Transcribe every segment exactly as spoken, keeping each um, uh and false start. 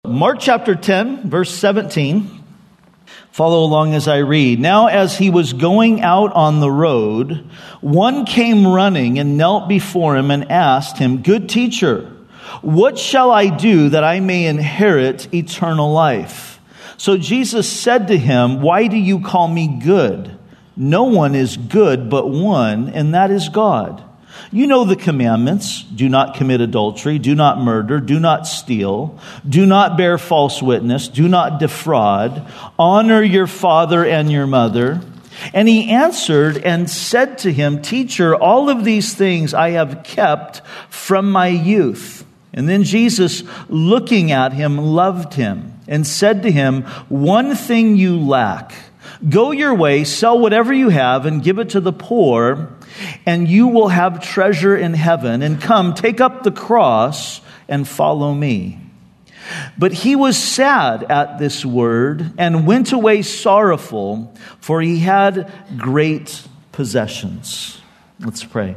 Mark chapter ten, verse seventeen. Follow along as I read. Now as he was going out on the road, one came running and knelt before him and asked him, "Good teacher, what shall I do that I may inherit eternal life?" So Jesus said to him, "Why do you call me good? No one is good but one, and that is God. You know the commandments. Do not commit adultery. Do not murder. Do not steal. Do not bear false witness. Do not defraud. Honor your father and your mother." And he answered and said to him, "Teacher, all of these things I have kept from my youth." And then Jesus, looking at him, loved him and said to him, "One thing you lack. Go your way, sell whatever you have and give it to the poor, and you will have treasure in heaven. And come, take up the cross and follow me." But he was sad at this word and went away sorrowful, for he had great possessions. Let's pray.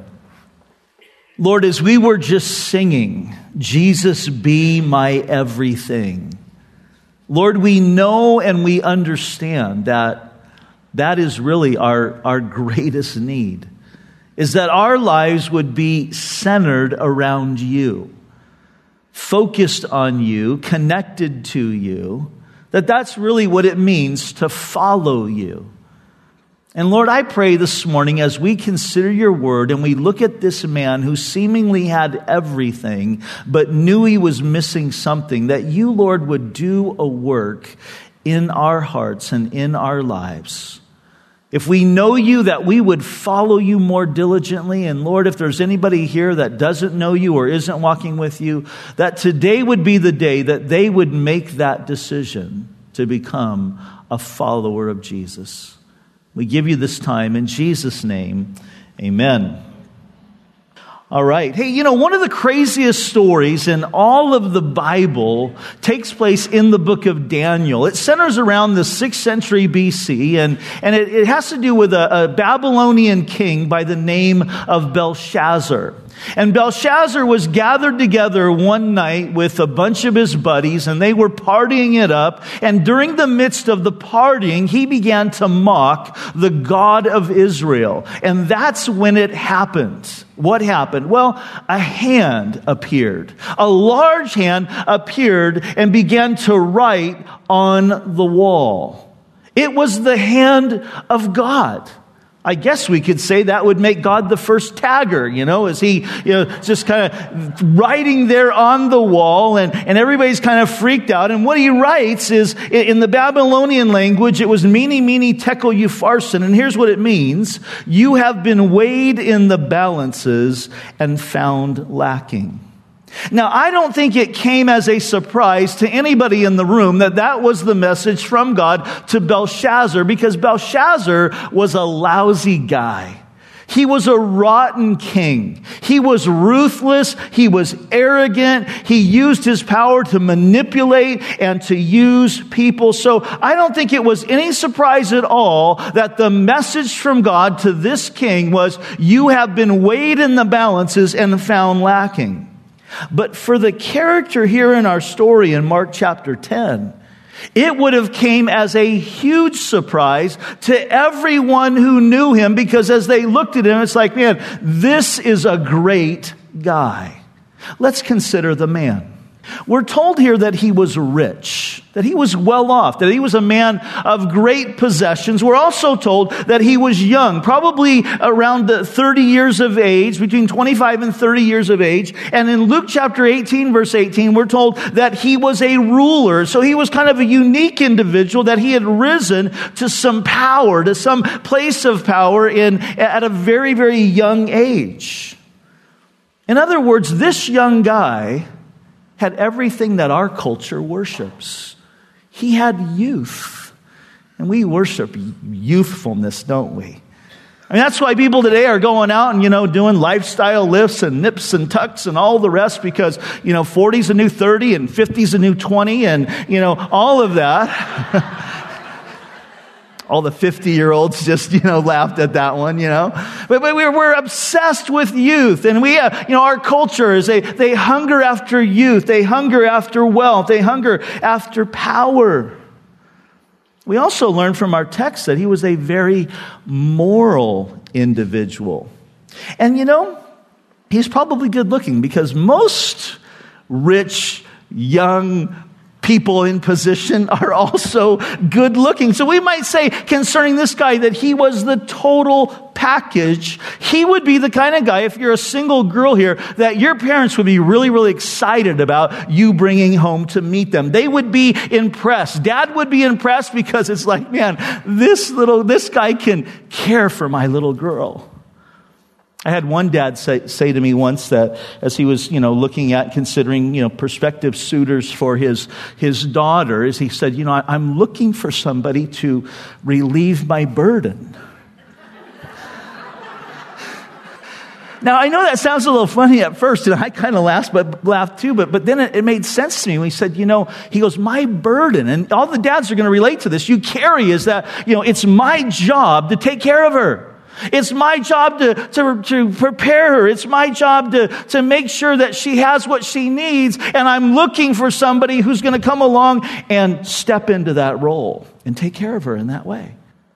Lord, as we were just singing, "Jesus be my everything," Lord, we know and we understand that that is really our, our greatest need, is that our lives would be centered around you, focused on you, connected to you, that that's really what it means to follow you. And Lord, I pray this morning as we consider your word and we look at this man who seemingly had everything but knew he was missing something, that you, Lord, would do a work in our hearts and in our lives. If we know you, that we would follow you more diligently. And Lord, if there's anybody here that doesn't know you or isn't walking with you, that today would be the day that they would make that decision to become a follower of Jesus. We give you this time in Jesus' name, amen. All right. Hey, you know, one of the craziest stories in all of the Bible takes place in the book of Daniel. It centers around the sixth century B C, and, and it, it has to do with a, a Babylonian king by the name of Belshazzar. And Belshazzar was gathered together one night with a bunch of his buddies, and they were partying it up. And during the midst of the partying, he began to mock the God of Israel. And that's when it happened. What happened? Well, a hand appeared. A large hand appeared and began to write on the wall. It was the hand of God. I guess we could say that would make God the first tagger, you know, as he, you know, just kind of writing there on the wall, and, and everybody's kind of freaked out. And what he writes is, in the Babylonian language, it was mene, mene, tekel, upharsin. And here's what it means: you have been weighed in the balances and found lacking. Now, I don't think it came as a surprise to anybody in the room that that was the message from God to Belshazzar, because Belshazzar was a lousy guy. He was a rotten king. He was ruthless. He was arrogant. He used his power to manipulate and to use people. So I don't think it was any surprise at all that the message from God to this king was, you have been weighed in the balances and found lacking. But for the character here in our story in Mark chapter ten, it would have came as a huge surprise to everyone who knew him, because as they looked at him, it's like, man, this is a great guy. Let's consider the man. We're told here that he was rich, that he was well off, that he was a man of great possessions. We're also told that he was young, probably around thirty years of age, between twenty-five and thirty years of age. And in Luke chapter eighteen, verse eighteen, we're told that he was a ruler. So he was kind of a unique individual, that he had risen to some power, to some place of power in at a very, very young age. In other words, this young guy had everything that our culture worships. He had youth. And we worship youthfulness, don't we? I mean, that's why people today are going out and, you know, doing lifestyle lifts and nips and tucks and all the rest, because, you know, forty's a new thirty and fifty's a new twenty and, you know, all of that. All the fifty-year-olds just, you know, laughed at that one, you know. But, but we're, we're obsessed with youth. And we, uh, you know, our culture is they, they hunger after youth. They hunger after wealth. They hunger after power. We also learn from our text that he was a very moral individual. And, you know, he's probably good looking because most rich, young people in position are also good looking. So we might say concerning this guy that he was the total package. He would be the kind of guy, if you're a single girl here, that your parents would be really, really excited about you bringing home to meet them. They would be impressed. Dad would be impressed because it's like, man, this little, this guy can care for my little girl. I had one dad say, say to me once that as he was, you know, looking at, considering, you know, prospective suitors for his, his daughter, is he said, you know, I, I'm looking for somebody to relieve my burden. Now, I know that sounds a little funny at first, and I kind of laughed, but laughed too, but, but then it, it made sense to me when he said, you know, he goes, my burden, and all the dads are going to relate to this, you carry is that, you know, it's my job to take care of her. It's my job to, to, to prepare her. It's my job to, to make sure that she has what she needs. And I'm looking for somebody who's going to come along and step into that role and take care of her in that way.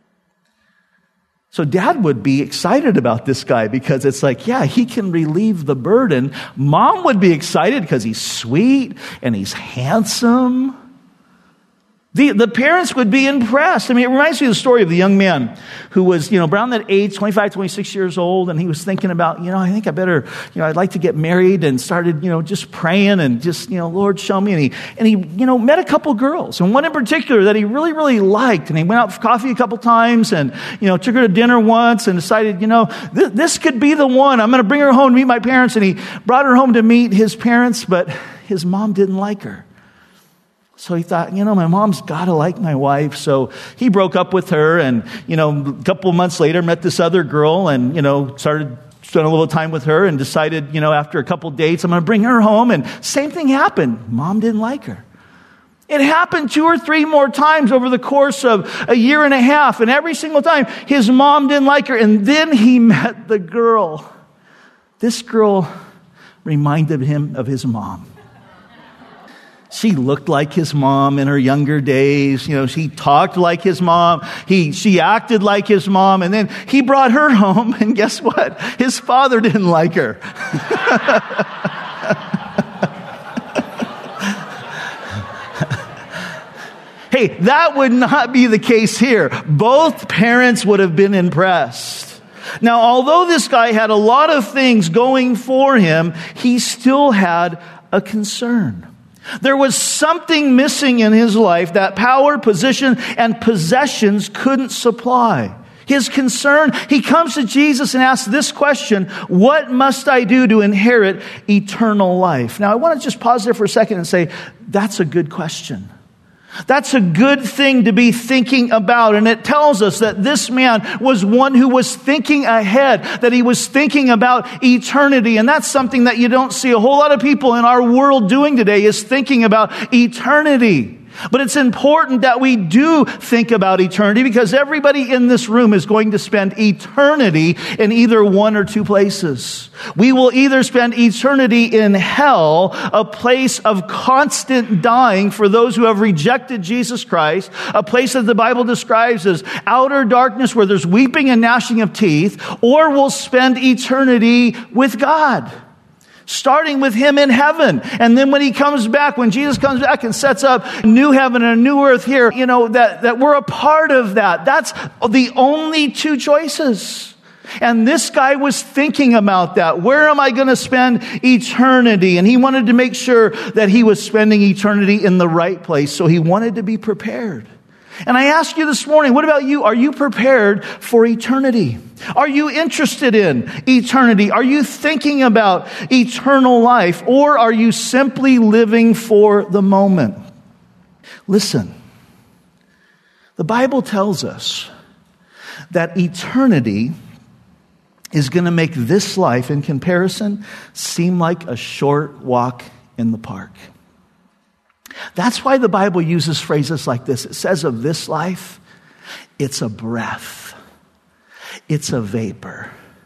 So dad would be excited about this guy because it's like, yeah, he can relieve the burden. Mom would be excited because he's sweet and he's handsome. The, the parents would be impressed. I mean, it reminds me of the story of the young man who was, you know, around that age, twenty-five, twenty-six years old, and he was thinking about, you know, I think I better, you know, I'd like to get married, and started, you know, just praying and just, you know, Lord, show me. And he, and he, you know, met a couple girls, and one in particular that he really, really liked. And he went out for coffee a couple times and, you know, took her to dinner once and decided, you know, th- this could be the one. I'm going to bring her home to meet my parents. And he brought her home to meet his parents, but his mom didn't like her. So he thought, you know, my mom's got to like my wife. So he broke up with her, and, you know, a couple of months later met this other girl and, you know, started spending a little time with her and decided, you know, after a couple of dates, I'm going to bring her home. And same thing happened. Mom didn't like her. It happened two or three more times over the course of a year and a half. And every single time his mom didn't like her. And then he met the girl. This girl reminded him of his mom. She looked like his mom in her younger days. You know, she talked like his mom. He, she acted like his mom. And then he brought her home. And guess what? His father didn't like her. Hey, that would not be the case here. Both parents would have been impressed. Now, although this guy had a lot of things going for him, he still had a concern. There was something missing in his life that power, position, and possessions couldn't supply. His concern, he comes to Jesus and asks this question, what must I do to inherit eternal life? Now, I want to just pause there for a second and say, that's a good question. That's a good thing to be thinking about. And it tells us that this man was one who was thinking ahead, that he was thinking about eternity. And that's something that you don't see a whole lot of people in our world doing today, is thinking about eternity. But it's important that we do think about eternity, because everybody in this room is going to spend eternity in either one or two places. We will either spend eternity in hell, a place of constant dying for those who have rejected Jesus Christ, a place that the Bible describes as outer darkness where there's weeping and gnashing of teeth, or we'll spend eternity with God, starting with Him in heaven. And then when He comes back, when Jesus comes back and sets up a new heaven and a new earth here, you know, that, that we're a part of that. That's the only two choices. And this guy was thinking about that. Where am I going to spend eternity? And he wanted to make sure that he was spending eternity in the right place. So he wanted to be prepared. And I ask you this morning, what about you? Are you prepared for eternity? Are you interested in eternity? Are you thinking about eternal life? Or are you simply living for the moment? Listen, the Bible tells us that eternity is going to make this life, in comparison, seem like a short walk in the park. That's why the Bible uses phrases like this. It says of this life, It's a breath. It's a vapor.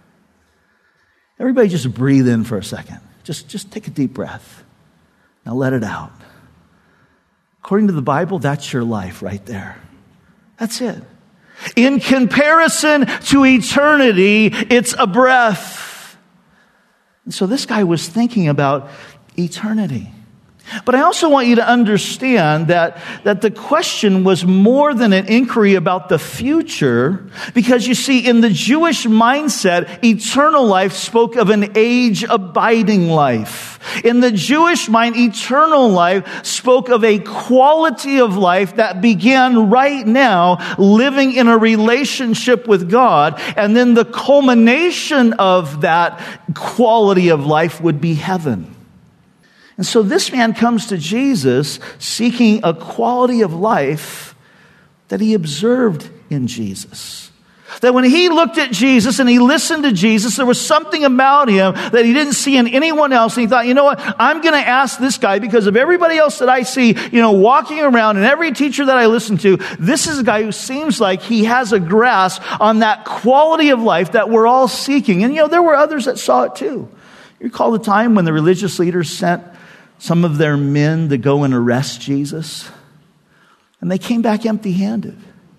Everybody just breathe in for a second. Just, just take a deep breath. Now let it out. According to the Bible, that's your life right there. That's it. In comparison to eternity, it's a breath. And so this guy was thinking about eternity. But I also want you to understand that, that the question was more than an inquiry about the future, because you see, in the Jewish mindset, eternal life spoke of an age-abiding life. In the Jewish mind, eternal life spoke of a quality of life that began right now, living in a relationship with God, and then the culmination of that quality of life would be heaven. And so this man comes to Jesus seeking a quality of life that he observed in Jesus. That when he looked at Jesus and he listened to Jesus, there was something about him that he didn't see in anyone else. And he thought, you know what, I'm going to ask this guy, because of everybody else that I see, you know, walking around, and every teacher that I listen to, this is a guy who seems like he has a grasp on that quality of life that we're all seeking. And, you know, there were others that saw it too. You recall the time when the religious leaders sent some of their men to go and arrest Jesus, and they came back empty-handed.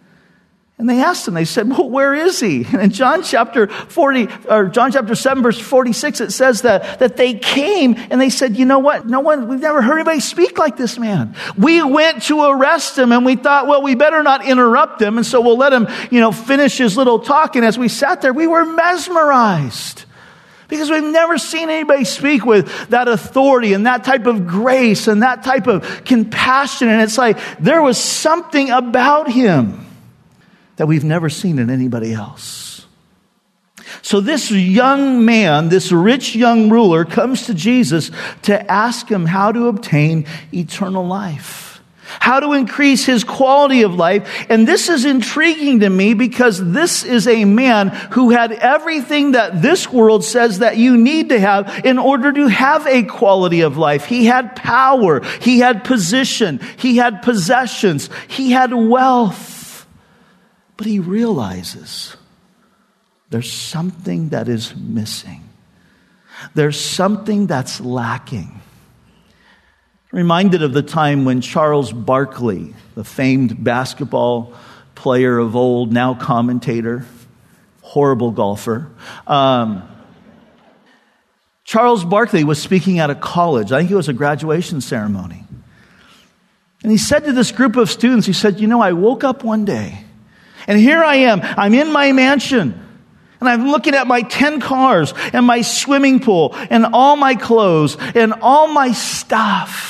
And they asked him, they said, well, where is he? And in John chapter forty, or John chapter seven, verse forty-six, it says that, that they came and they said, you know what? No one, we've never heard anybody speak like this man. We went to arrest him and we thought, well, we better not interrupt him. And so we'll let him, you know, finish his little talk. And as we sat there, we were mesmerized. Because we've never seen anybody speak with that authority and that type of grace and that type of compassion. And it's like there was something about him that we've never seen in anybody else. So this young man, this rich young ruler, comes to Jesus to ask him how to obtain eternal life. How to increase his quality of life. And this is intriguing to me because this is a man who had everything that this world says that you need to have in order to have a quality of life. He had power. He had position. He had possessions. He had wealth. But he realizes there's something that is missing. There's something that's lacking. Reminded of the time when Charles Barkley, the famed basketball player of old, now commentator, horrible golfer. Um, Charles Barkley was speaking at a college. I think it was a graduation ceremony. And he said to this group of students, he said, you know, I woke up one day and here I am. I'm in my mansion. And I'm looking at my ten cars and my swimming pool and all my clothes and all my stuff.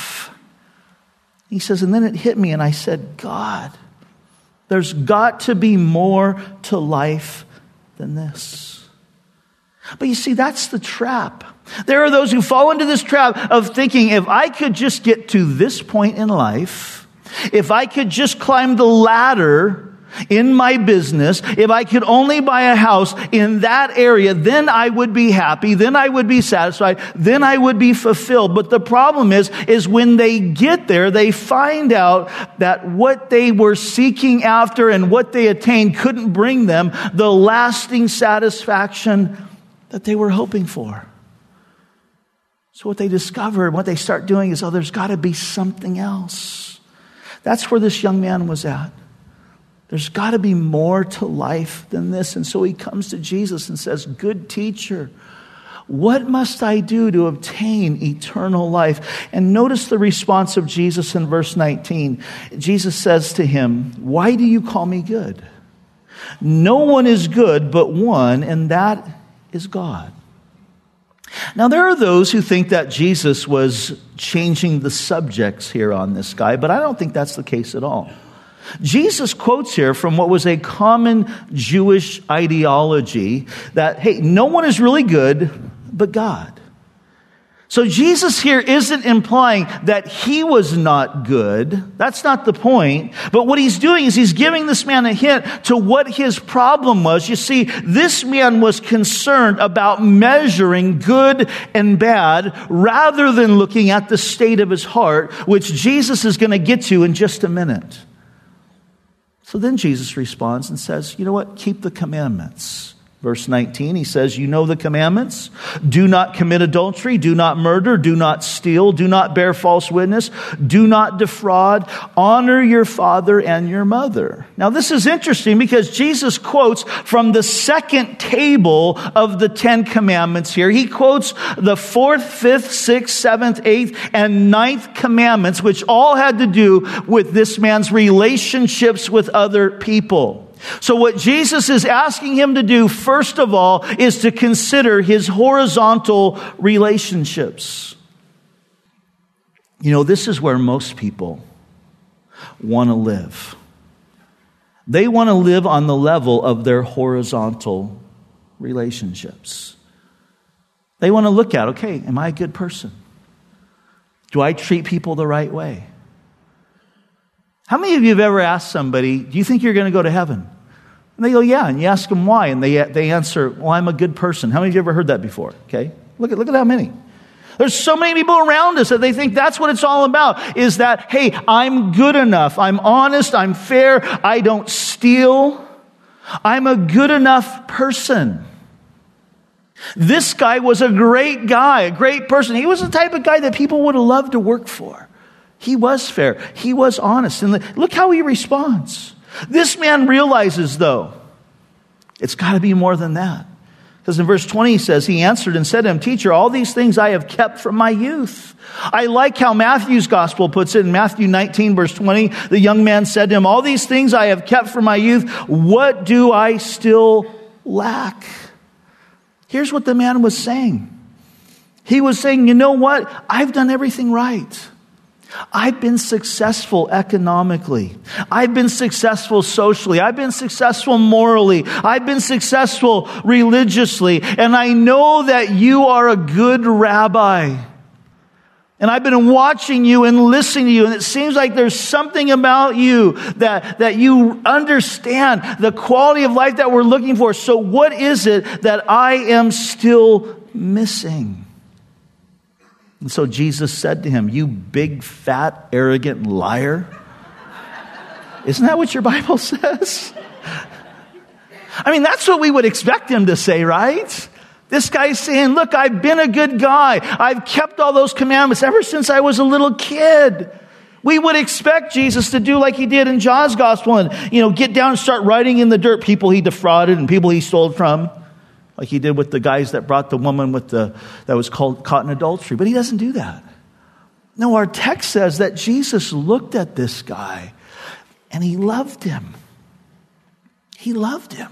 He says, and then it hit me and I said, God, there's got to be more to life than this. But you see, that's the trap. There are those who fall into this trap of thinking, if I could just get to this point in life, if I could just climb the ladder in my business, if I could only buy a house in that area, then I would be happy, then I would be satisfied, then I would be fulfilled. But the problem is, is when they get there, they find out that what they were seeking after and what they attained couldn't bring them the lasting satisfaction that they were hoping for. So what they discover, what they start doing is, oh, there's got to be something else. That's where this young man was at. There's got to be more to life than this. And so he comes to Jesus and says, good teacher, what must I do to obtain eternal life? And notice the response of Jesus in verse nineteen. Jesus says to him, why do you call me good? No one is good but one, and that is God. Now, there are those who think that Jesus was changing the subjects here on this guy, but I don't think that's the case at all. Jesus quotes here from what was a common Jewish ideology that, hey, no one is really good but God. So Jesus here isn't implying that he was not good. That's not the point. But what he's doing is he's giving this man a hint to what his problem was. You see, this man was concerned about measuring good and bad rather than looking at the state of his heart, which Jesus is going to get to in just a minute. So then Jesus responds and says, you know what? Keep the commandments. Verse nineteen, he says, you know the commandments. Do not commit adultery. Do not murder. Do not steal. Do not bear false witness. Do not defraud. Honor your father and your mother. Now this is interesting because Jesus quotes from the second table of the Ten Commandments here. He quotes the fourth, fifth, sixth, seventh, eighth, and ninth commandments, which all had to do with this man's relationships with other people. So what Jesus is asking him to do, first of all, is to consider his horizontal relationships. You know, this is where most people want to live. They want to live on the level of their horizontal relationships. They want to look at, okay, am I a good person? Do I treat people the right way? How many of you have ever asked somebody, do you think you're going to go to heaven? And they go, yeah. And you ask them why, and they they answer, well, I'm a good person. How many of you ever heard that before? Okay, look at look at how many. There's so many people around us that they think that's what it's all about, is that, hey, I'm good enough. I'm honest. I'm fair. I don't steal. I'm a good enough person. This guy was a great guy, a great person. He was the type of guy that people would have loved to work for. He was fair. He was honest. And look how he responds. This man realizes, though, it's got to be more than that. Because in verse twenty, he says, he answered and said to him, teacher, all these things I have kept from my youth. I like how Matthew's gospel puts it in Matthew nineteen, verse twenty. The young man said to him, all these things I have kept from my youth. What do I still lack? Here's what the man was saying. He was saying, you know what? I've done everything right. I've been successful economically. I've been successful socially. I've been successful morally. I've been successful religiously. And I know that you are a good rabbi. And I've been watching you and listening to you. And it seems like there's something about you that, that you understand the quality of life that we're looking for. So what is it that I am still missing? And so Jesus said to him, you big, fat, arrogant liar. Isn't that what your Bible says? I mean, that's what we would expect him to say, right? This guy's saying, look, I've been a good guy. I've kept all those commandments ever since I was a little kid. We would expect Jesus to do like he did in John's gospel and, you know, get down and start writing in the dirt people he defrauded and people he stole from. Like he did with the guys that brought the woman with the that was called, caught in adultery. But he doesn't do that. No, our text says that Jesus looked at this guy and he loved him. He loved him.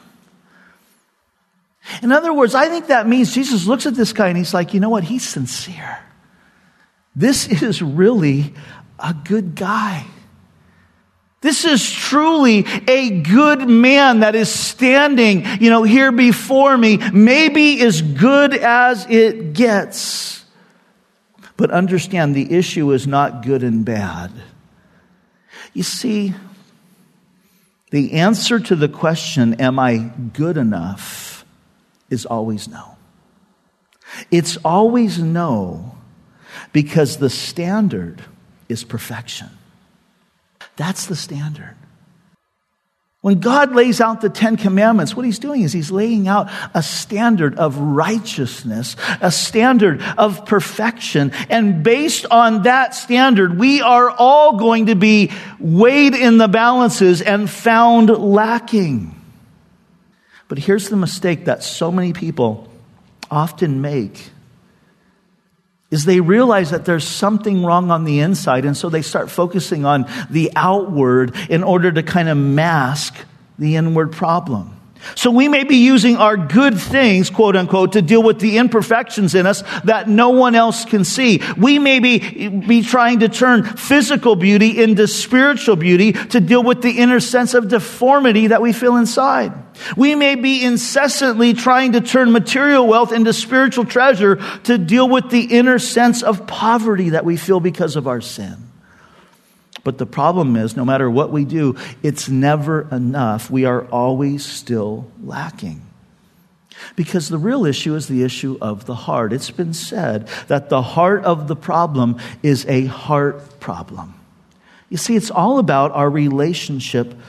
In other words, I think that means Jesus looks at this guy and he's like, you know what? He's sincere. This is really a good guy. This is truly a good man that is standing, you know, here before me, maybe as good as it gets. But understand, the issue is not good and bad. You see, the answer to the question, am I good enough, is always no. It's always no, because the standard is perfection. That's the standard. When God lays out the Ten Commandments, what he's doing is he's laying out a standard of righteousness, a standard of perfection. And based on that standard, we are all going to be weighed in the balances and found lacking. But here's the mistake that so many people often make. Is they realize that there's something wrong on the inside, and so they start focusing on the outward in order to kind of mask the inward problem. So we may be using our good things, quote unquote, to deal with the imperfections in us that no one else can see. We may be, be trying to turn physical beauty into spiritual beauty to deal with the inner sense of deformity that we feel inside. We may be incessantly trying to turn material wealth into spiritual treasure to deal with the inner sense of poverty that we feel because of our sin. But the problem is, no matter what we do, it's never enough. We are always still lacking. Because the real issue is the issue of the heart. It's been said that the heart of the problem is a heart problem. You see, it's all about our relationship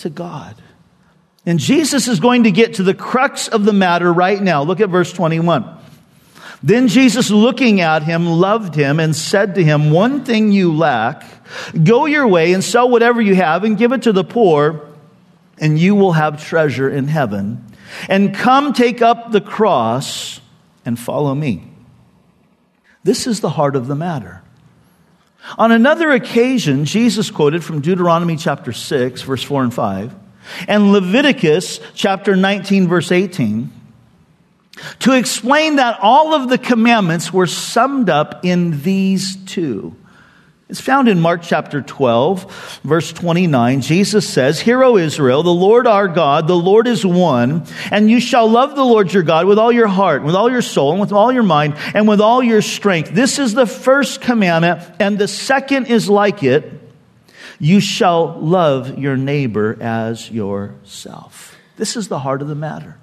to God. And Jesus is going to get to the crux of the matter right now. Look at verse twenty-one. Then Jesus, looking at him, loved him and said to him, one thing you lack. Go your way and sell whatever you have and give it to the poor, and you will have treasure in heaven. And come take up the cross and follow me. This is the heart of the matter. On another occasion, Jesus quoted from Deuteronomy chapter six, verse four and five, and Leviticus chapter nineteen, verse eighteen, to explain that all of the commandments were summed up in these two. It's found in Mark chapter twelve, verse twenty-nine. Jesus says, Hear, O Israel, the Lord our God, the Lord is one, and you shall love the Lord your God with all your heart, with all your soul, and with all your mind, and with all your strength. This is the first commandment, and the second is like it. You shall love your neighbor as yourself. This is the heart of the matter.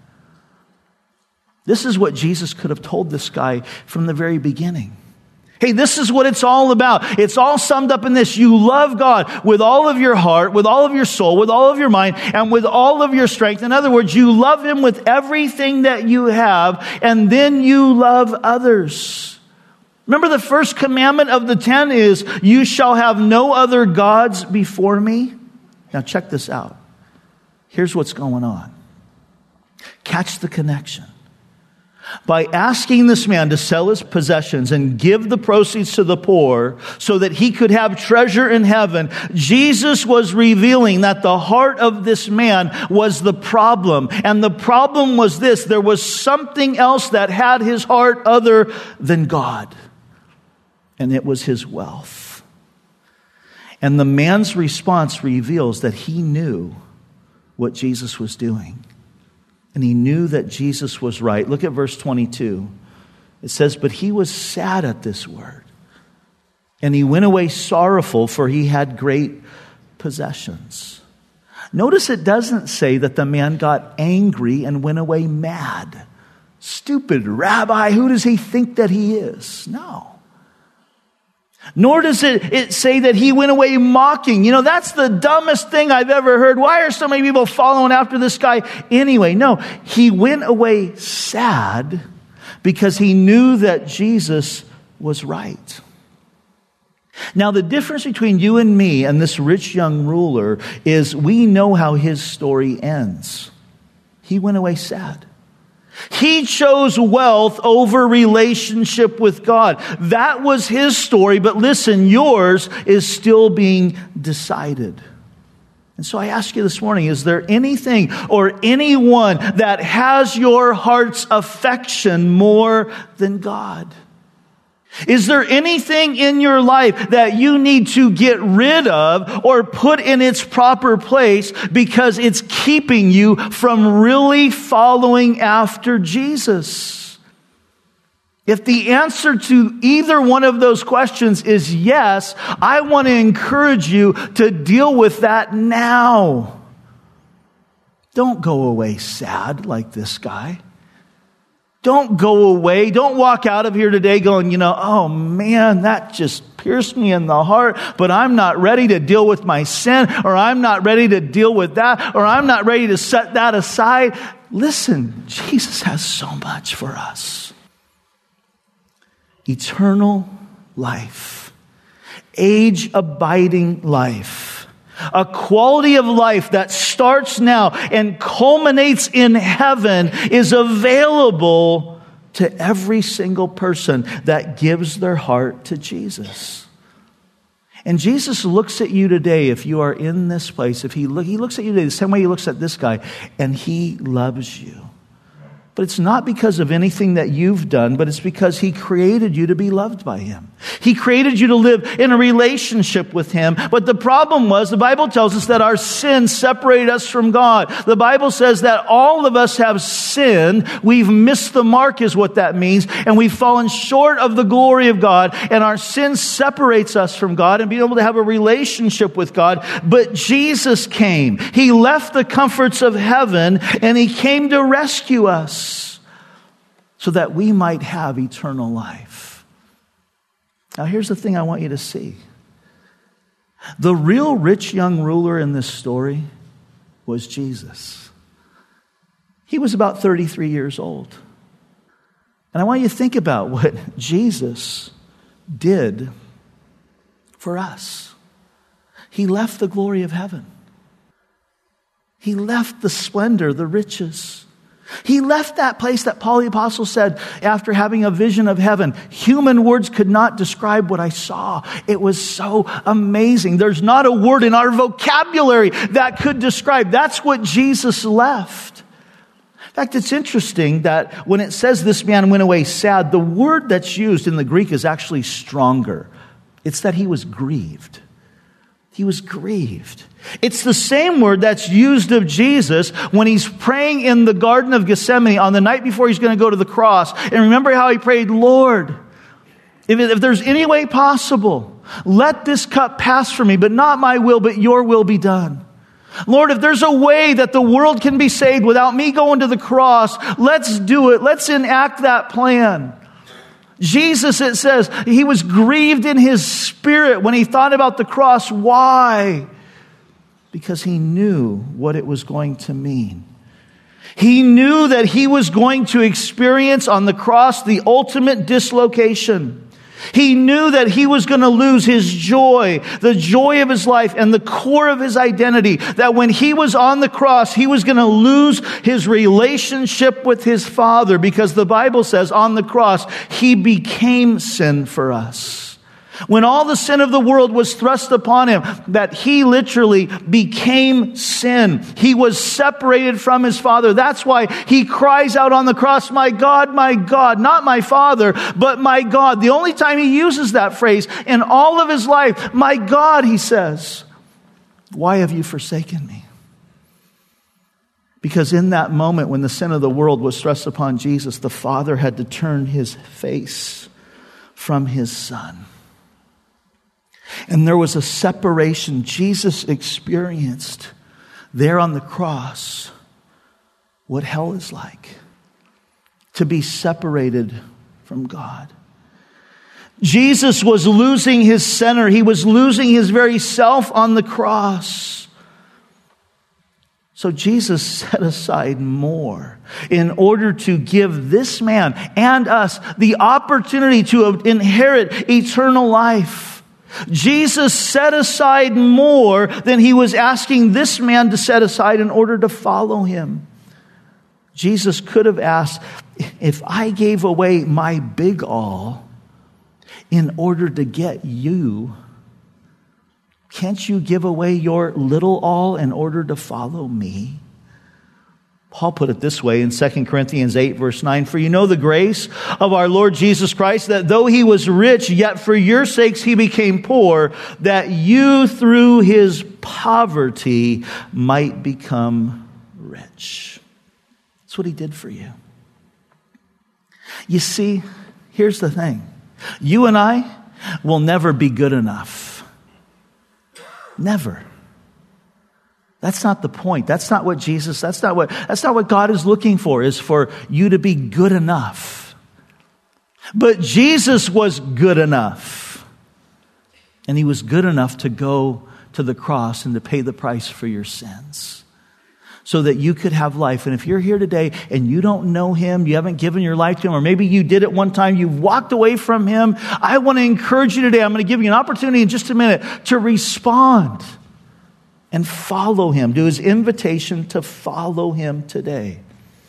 This is what Jesus could have told this guy from the very beginning. Hey, this is what it's all about. It's all summed up in this. You love God with all of your heart, with all of your soul, with all of your mind, and with all of your strength. In other words, you love Him with everything that you have, and then you love others. Remember, the first commandment of the ten is, you shall have no other gods before me. Now check this out. Here's what's going on. Catch the connection. By asking this man to sell his possessions and give the proceeds to the poor so that he could have treasure in heaven, Jesus was revealing that the heart of this man was the problem. And the problem was this: there was something else that had his heart other than God. And it was his wealth. And the man's response reveals that he knew what Jesus was doing. And he knew that Jesus was right. Look at verse twenty-two. It says, but he was sad at this word, and he went away sorrowful, for he had great possessions. Notice it doesn't say that the man got angry and went away mad. Stupid rabbi, who does he think that he is? No. Nor does it, it say that he went away mocking. You know, that's the dumbest thing I've ever heard. Why are so many people following after this guy anyway? No, he went away sad because he knew that Jesus was right. Now, the difference between you and me and this rich young ruler is we know how his story ends. He went away sad. He chose wealth over relationship with God. That was his story, but listen, yours is still being decided. And so I ask you this morning, is there anything or anyone that has your heart's affection more than God? Is there anything in your life that you need to get rid of or put in its proper place because it's keeping you from really following after Jesus? If the answer to either one of those questions is yes, I want to encourage you to deal with that now. Don't go away sad like this guy. Don't go away. Don't walk out of here today going, you know, oh man, that just pierced me in the heart, but I'm not ready to deal with my sin, or I'm not ready to deal with that, or I'm not ready to set that aside. Listen, Jesus has so much for us. Eternal life, age-abiding life. A quality of life that starts now and culminates in heaven is available to every single person that gives their heart to Jesus. And Jesus looks at you today, if you are in this place, if he, look, he looks at you today the same way he looks at this guy, and he loves you. But it's not because of anything that you've done, but it's because he created you to be loved by him. He created you to live in a relationship with him. But the problem was, the Bible tells us that our sin separated us from God. The Bible says that all of us have sinned. We've missed the mark is what that means. And we've fallen short of the glory of God. And our sin separates us from God and being able to have a relationship with God. But Jesus came. He left the comforts of heaven and he came to rescue us, so that we might have eternal life. Now here's the thing I want you to see. The real rich young ruler in this story was Jesus. He was about thirty-three years old. And I want you to think about what Jesus did for us. He left the glory of heaven. He left the splendor, the riches. He left that place that Paul the Apostle said after having a vision of heaven, human words could not describe what I saw. It was so amazing. There's not a word in our vocabulary that could describe. That's what Jesus left. In fact, it's interesting that when it says this man went away sad, the word that's used in the Greek is actually stronger. It's that he was grieved. He was grieved. It's the same word that's used of Jesus when he's praying in the Garden of Gethsemane on the night before he's going to go to the cross. And remember how he prayed, Lord, if, if there's any way possible, let this cup pass from me, but not my will, but your will be done. Lord, if there's a way that the world can be saved without me going to the cross, let's do it. Let's enact that plan. Jesus, it says, he was grieved in his spirit when he thought about the cross. Why? Because he knew what it was going to mean. He knew that he was going to experience on the cross the ultimate dislocation. He knew that he was going to lose his joy, the joy of his life, and the core of his identity. That when he was on the cross, he was going to lose his relationship with his Father, because the Bible says on the cross, he became sin for us. When all the sin of the world was thrust upon him, that he literally became sin. He was separated from his Father. That's why he cries out on the cross, my God, my God, not my Father, but my God. The only time he uses that phrase in all of his life, my God, he says, why have you forsaken me? Because in that moment when the sin of the world was thrust upon Jesus, the Father had to turn his face from his Son. And there was a separation Jesus experienced there on the cross. What hell is like. To be separated from God. Jesus was losing his center. He was losing his very self on the cross. So Jesus set aside more in order to give this man and us the opportunity to inherit eternal life. Jesus set aside more than he was asking this man to set aside in order to follow him. Jesus could have asked, if I gave away my big all in order to get you, can't you give away your little all in order to follow me? Paul put it this way in Second Corinthians eight, verse nine, for you know the grace of our Lord Jesus Christ, that though he was rich, yet for your sakes he became poor, that you through his poverty might become rich. That's what he did for you. You see, here's the thing. You and I will never be good enough. Never. That's not the point. That's not what Jesus, that's not what, that's not what God is looking for, is for you to be good enough. But Jesus was good enough. And he was good enough to go to the cross and to pay the price for your sins, so that you could have life. And if you're here today and you don't know him, you haven't given your life to him, or maybe you did at one time, you've walked away from him, I want to encourage you today. I'm going to give you an opportunity in just a minute to respond and follow him. Do his invitation to follow him today.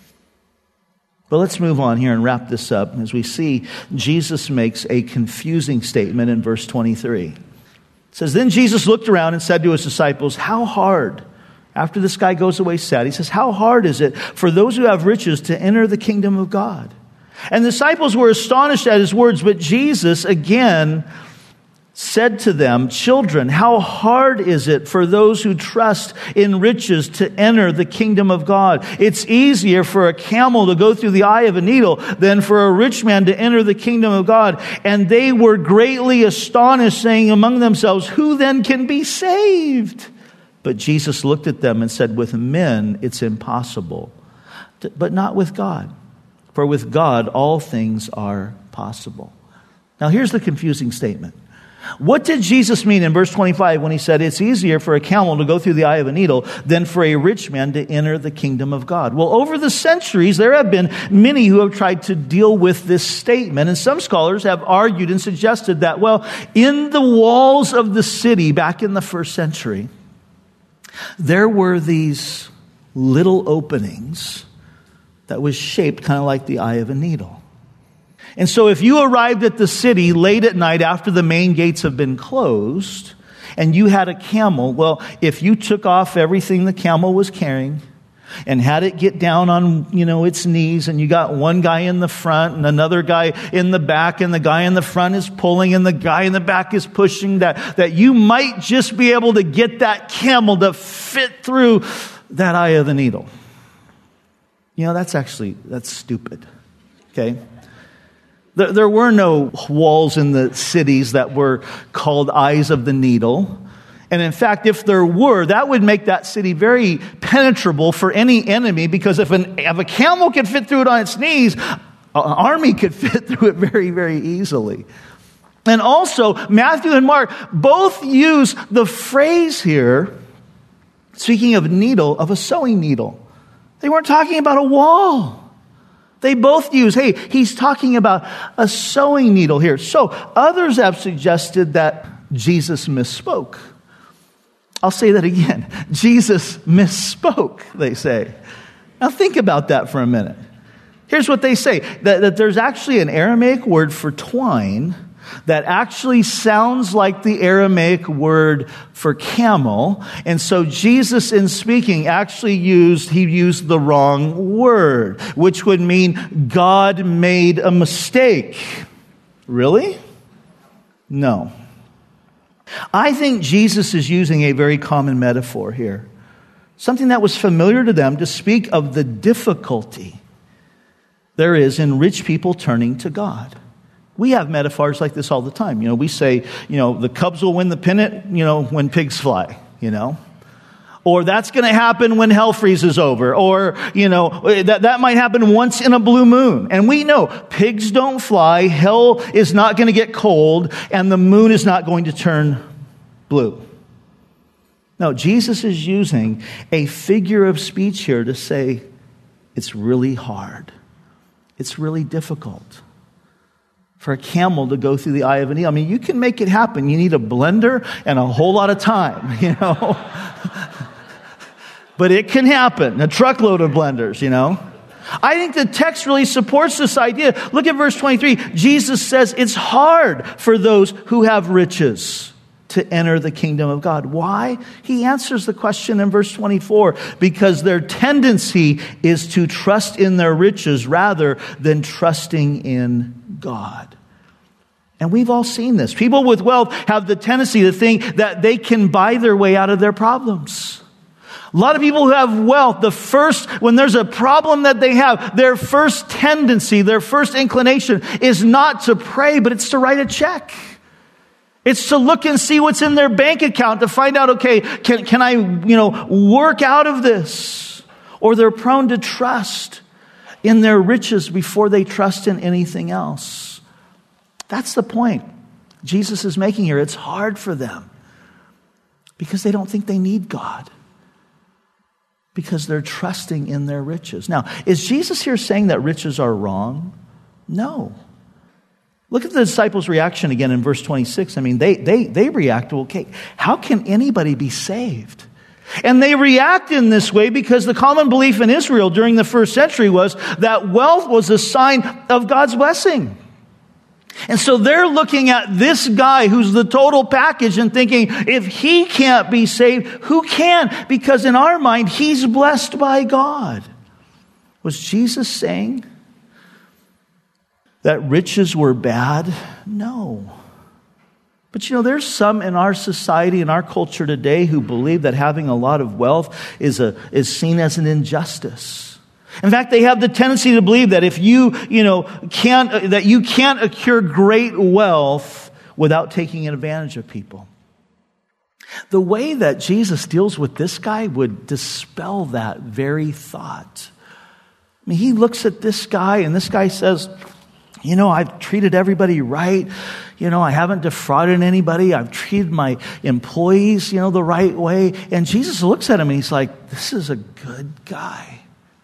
But let's move on here and wrap this up as we see Jesus makes a confusing statement in verse twenty-three. It says, then Jesus looked around and said to his disciples, how hard, after this guy goes away sad, he says, how hard is it for those who have riches to enter the kingdom of God? And the disciples were astonished at his words, but Jesus again said to them, children, how hard is it for those who trust in riches to enter the kingdom of God? It's easier for a camel to go through the eye of a needle than for a rich man to enter the kingdom of God. And they were greatly astonished, saying among themselves, who then can be saved? But Jesus looked at them and said, with men it's impossible, but not with God. For with God all things are possible. Now here's the confusing statement. What did Jesus mean in verse twenty-five when he said it's easier for a camel to go through the eye of a needle than for a rich man to enter the kingdom of God? Well, over the centuries, there have been many who have tried to deal with this statement. And some scholars have argued and suggested that, well, in the walls of the city back in the first century, there were these little openings that was shaped kind of like the eye of a needle. And so if you arrived at the city late at night after the main gates have been closed, and you had a camel, well, if you took off everything the camel was carrying and had it get down on, you know, its knees, and you got one guy in the front and another guy in the back, and the guy in the front is pulling and the guy in the back is pushing, that, that you might just be able to get that camel to fit through that eye of the needle. You know, that's actually, that's stupid. Okay? There, there were no walls in the cities that were called eyes of the needle. And in fact, if there were, that would make that city very penetrable for any enemy, because if, an, if a camel could fit through it on its knees, an army could fit through it very, very easily. And also, Matthew and Mark both use the phrase here, speaking of needle, of a sewing needle. They weren't talking about a wall. They both use, hey, he's talking about a sewing needle here. So others have suggested that Jesus misspoke. I'll say that again. Jesus misspoke, they say. Now think about that for a minute. Here's what they say, that, that there's actually an Aramaic word for twine that actually sounds like the Aramaic word for camel. And so Jesus, in speaking, actually used, he used the wrong word, which would mean God made a mistake. Really? No. I think Jesus is using a very common metaphor here. Something that was familiar to them, to speak of the difficulty there is in rich people turning to God. We have metaphors like this all the time. You know, we say, you know, the Cubs will win the pennant, you know, when pigs fly, you know. Or that's going to happen when hell freezes over. Or, you know, that, that might happen once in a blue moon. And we know pigs don't fly, hell is not going to get cold, and the moon is not going to turn blue. No, Jesus is using a figure of speech here to say it's really hard. It's really difficult for a camel to go through the eye of a needle. I mean, you can make it happen. You need a blender and a whole lot of time, you know. But it can happen. A truckload of blenders, you know. I think the text really supports this idea. Look at verse twenty-three. Jesus says it's hard for those who have riches to enter the kingdom of God. Why? He answers the question in verse twenty-four. Because their tendency is to trust in their riches rather than trusting in God. And we've all seen this. People with wealth have the tendency to think that they can buy their way out of their problems. A lot of people who have wealth, the first, when there's a problem that they have, their first tendency, their first inclination is not to pray, but it's to write a check. It's to look and see what's in their bank account to find out, okay, can, can I, you know, work out of this? Or they're prone to trust in their riches before they trust in anything else. That's the point Jesus is making here. It's hard for them because they don't think they need God, because they're trusting in their riches. Now, is Jesus here saying that riches are wrong? No. Look at the disciples' reaction again in verse twenty-six. I mean, they they they react, okay, how can anybody be saved? And they react in this way because the common belief in Israel during the first century was that wealth was a sign of God's blessing. And so they're looking at this guy who's the total package and thinking, if he can't be saved, who can? Because in our mind, he's blessed by God. Was Jesus saying that riches were bad? No. But you know, there's some in our society, in our culture today, who believe that having a lot of wealth is a is seen as an injustice. In fact, they have the tendency to believe that if you, you know, can't, that you can't accrue great wealth without taking advantage of people. The way that Jesus deals with this guy would dispel that very thought. I mean, he looks at this guy and this guy says, You know, I've treated everybody right. You know, I haven't defrauded anybody. I've treated my employees, you know, the right way. And Jesus looks at him and he's like, this is a good guy.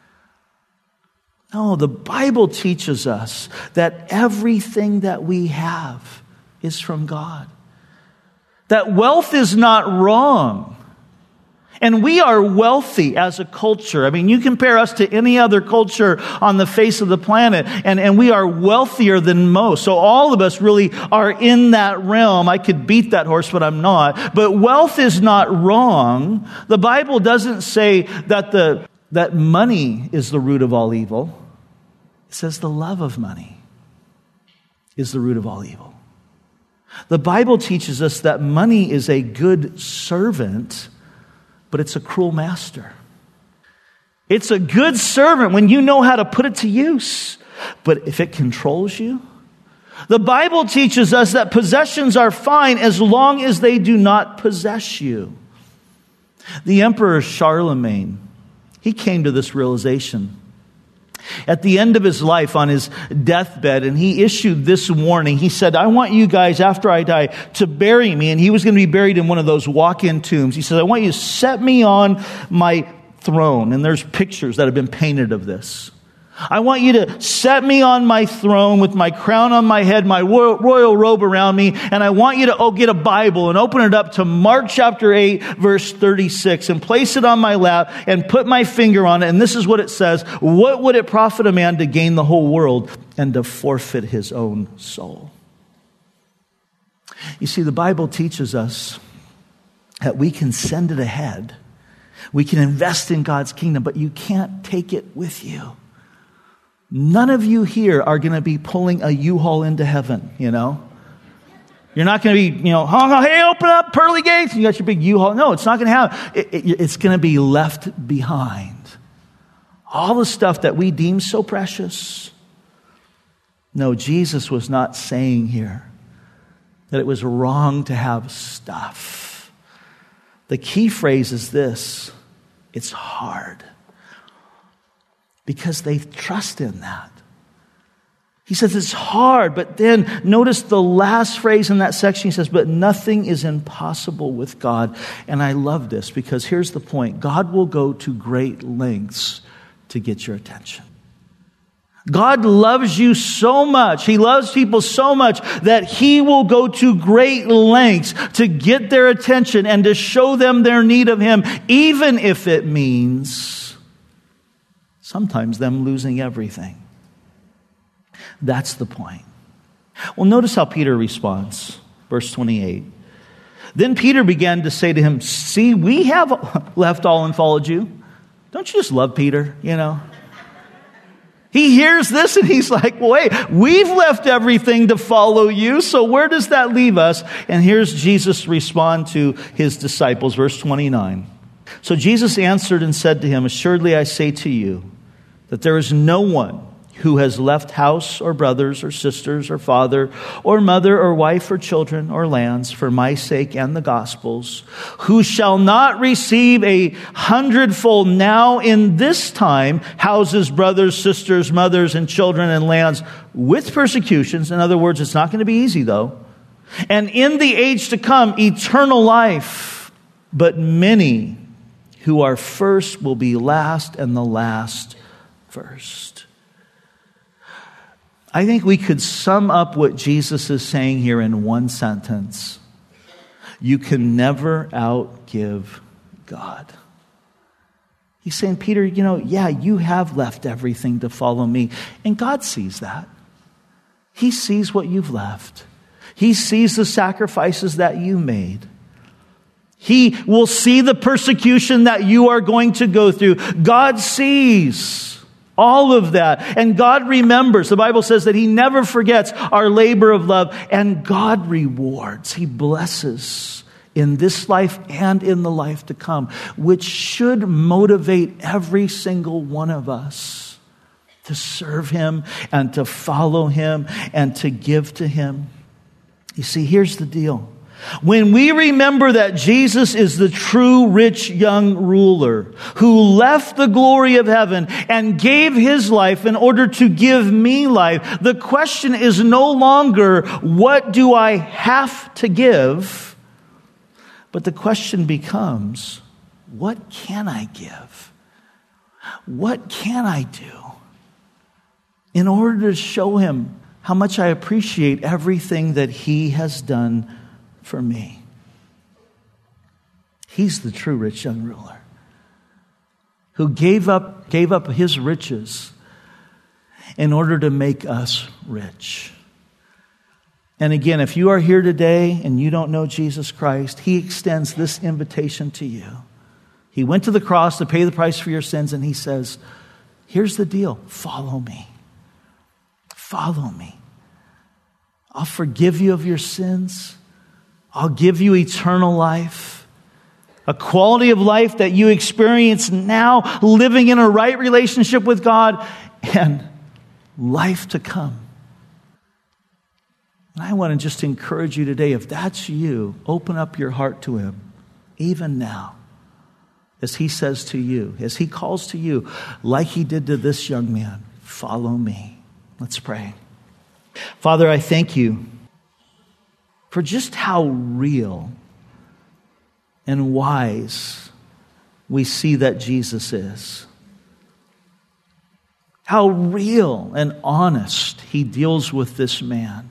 No, the Bible teaches us that everything that we have is from God. That wealth is not wrong. And we are wealthy as a culture. I mean, you compare us to any other culture on the face of the planet, and, and we are wealthier than most. So all of us really are in that realm. I could beat that horse, but I'm not. But wealth is not wrong. The Bible doesn't say that the that money is the root of all evil. It says the love of money is the root of all evil. The Bible teaches us that money is a good servant, but it's a cruel master. It's a good servant when you know how to put it to use. But if it controls you, the Bible teaches us that possessions are fine as long as they do not possess you. The Emperor Charlemagne, he came to this realization at the end of his life on his deathbed, and he issued this warning. He said, I want you guys, after I die, to bury me. And he was going to be buried in one of those walk-in tombs. He said, I want you to set me on my throne. And there's pictures that have been painted of this. I want you to set me on my throne with my crown on my head, my royal robe around me, and I want you to oh, get a Bible and open it up to Mark chapter eight, verse thirty-six, and place it on my lap and put my finger on it. And this is what it says: what would it profit a man to gain the whole world and to forfeit his own soul? You see, the Bible teaches us that we can send it ahead. We can invest in God's kingdom, but you can't take it with you. None of you here are going to be pulling a U-Haul into heaven, you know. You're not going to be, you know, hey, open up pearly gates, and you got your big U-Haul. No, it's not going to happen. It, it, it's going to be left behind. All the stuff that we deem so precious. No, Jesus was not saying here that it was wrong to have stuff. The key phrase is this: it's hard. Because they trust in that. He says it's hard, but then notice the last phrase in that section. He says, but nothing is impossible with God. And I love this because here's the point. God will go to great lengths to get your attention. God loves you so much. He loves people so much that He will go to great lengths to get their attention and to show them their need of Him, even if it means sometimes them losing everything. That's the point. Well, notice how Peter responds. Verse twenty-eight. Then Peter began to say to him, see, we have left all and followed you. Don't you just love Peter, you know? He hears this and he's like, wait, we've left everything to follow you. So where does that leave us? And here's Jesus respond to his disciples. Verse twenty-nine. So Jesus answered and said to him, assuredly I say to you, that there is no one who has left house or brothers or sisters or father or mother or wife or children or lands for my sake and the gospel's, who shall not receive a hundredfold now in this time, houses, brothers, sisters, mothers, and children and lands with persecutions. In other words, it's not going to be easy though. And in the age to come, eternal life. But many who are first will be last, and the last first. I think we could sum up what Jesus is saying here in one sentence. You can never outgive God. He's saying, Peter, you know, yeah, you have left everything to follow me. And God sees that. He sees what you've left. He sees the sacrifices that you made. He will see the persecution that you are going to go through. God sees all of that. And God remembers. The Bible says that He never forgets our labor of love. And God rewards. He blesses in this life and in the life to come, which should motivate every single one of us to serve Him and to follow Him and to give to Him. You see, here's the deal. When we remember that Jesus is the true rich young ruler who left the glory of heaven and gave his life in order to give me life, the question is no longer, what do I have to give? But the question becomes, what can I give? What can I do in order to show him how much I appreciate everything that he has done for me? He's the true rich young ruler who gave up, gave up his riches in order to make us rich. And again, if you are here today and you don't know Jesus Christ, he extends this invitation to you. He went to the cross to pay the price for your sins, and he says, here's the deal, follow me. Follow me. I'll forgive you of your sins. I'll give you eternal life. A quality of life that you experience now, living in a right relationship with God, and life to come. And I want to just encourage you today, if that's you, open up your heart to him, even now, as he says to you, as he calls to you, like he did to this young man, follow me. Let's pray. Father, I thank you for just how real and wise we see that Jesus is. How real and honest he deals with this man.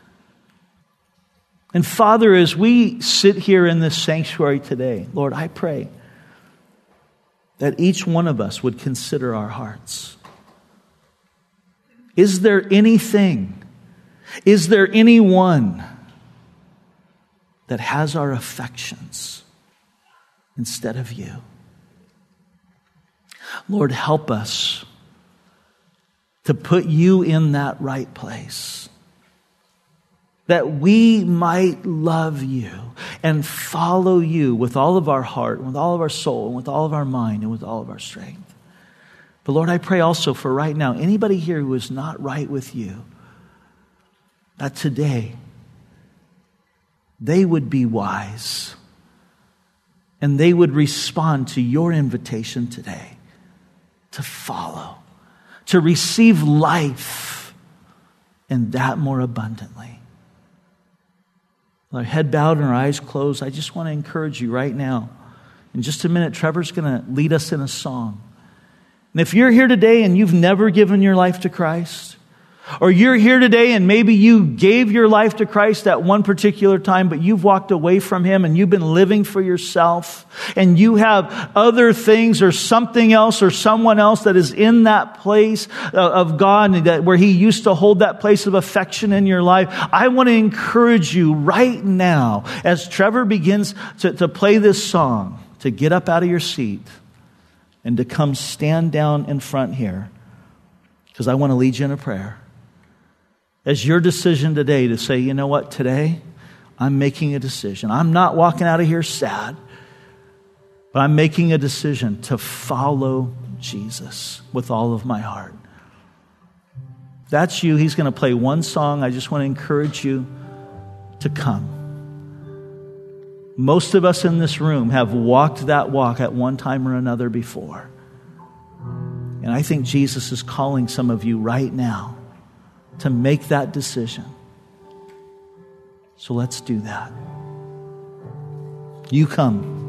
And Father, as we sit here in this sanctuary today, Lord, I pray that each one of us would consider our hearts. Is there anything, is there anyone that has our affections instead of you? Lord, help us to put you in that right place, that we might love you and follow you with all of our heart, and with all of our soul, and with all of our mind, and with all of our strength. But Lord, I pray also for right now, anybody here who is not right with you, that today they would be wise and they would respond to your invitation today to follow, to receive life, and that more abundantly. With our head bowed and our eyes closed, I just want to encourage you right now. In just a minute, Trevor's going to lead us in a song. And if you're here today and you've never given your life to Christ, or you're here today and maybe you gave your life to Christ at one particular time, but you've walked away from him and you've been living for yourself, and you have other things or something else or someone else that is in that place of God, that where he used to hold that place of affection in your life, I want to encourage you right now, as Trevor begins to, to play this song, to get up out of your seat and to come stand down in front here, because I want to lead you in a prayer. As your decision today to say, you know what, today I'm making a decision. I'm not walking out of here sad, but I'm making a decision to follow Jesus with all of my heart. If that's you, he's going to play one song. I just want to encourage you to come. Most of us in this room have walked that walk at one time or another before. And I think Jesus is calling some of you right now to make that decision. So let's do that. You come.